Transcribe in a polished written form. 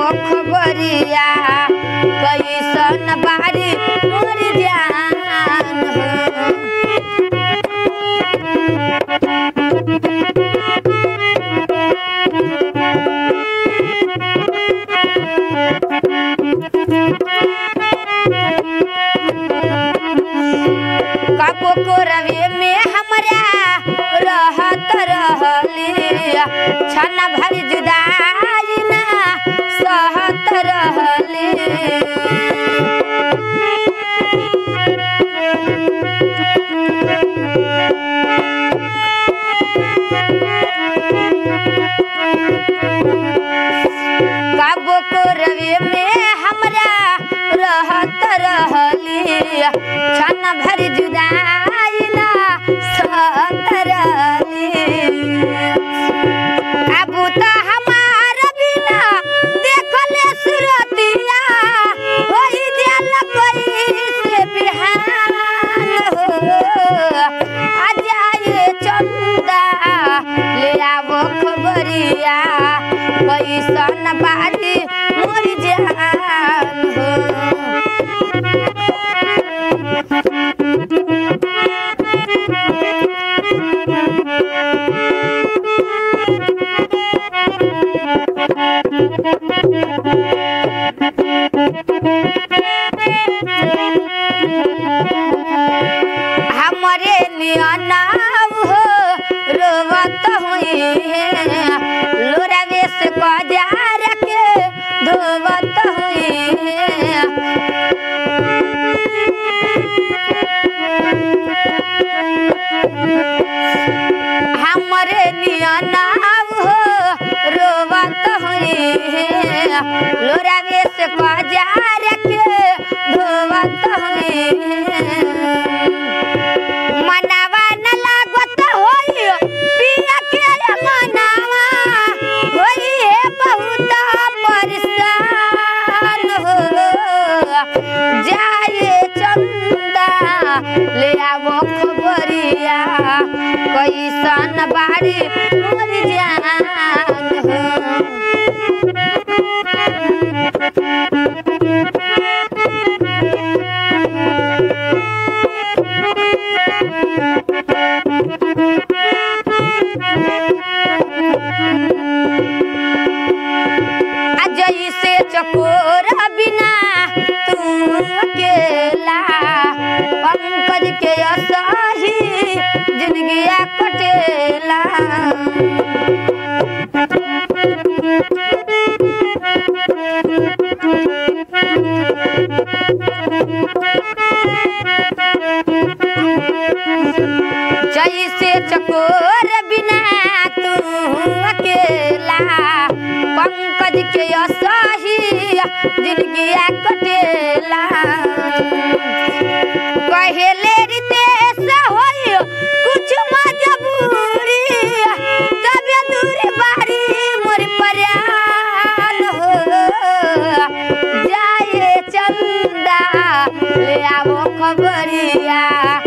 खबरिया कैसन बारी मोर जान काबो को रवे में हमरा रहत रहली छन भर जुदाई ना सहत रहली काबो को रवे में हमरा रहत रहली छन भर जुदाई ना सहत रहली अबू तो हमार बिना देखले सुरतिया होई जल कोई से बिहान हो आ जाए चंदा ले आवो खबरिया कैसन बारी मोर जान हो हमरे नियनाव हो रोवत हुई है लोरावे से बाजार के धोवत हुई है हमरे नियनाव हो रोवत हुई है लोरावे से बाजार के धोवत हुई है मनावा न लागत होई पिया के मनावा होई है बहुत परेशान हो जाए चंदा ले आवो खबरिया कैसन बारी मोर जान हो जैसे चकोर बिना तू अकेला पंकज के असही जिंदगी कटेला जैसे चकोर बिना तू अकेला पंकज के असही जिंदगी कटेला कहेले रितेश होई कुछ मजबूरी तबे दूर बारी मोर परान हो जाए चंदा ले आवो खबरिया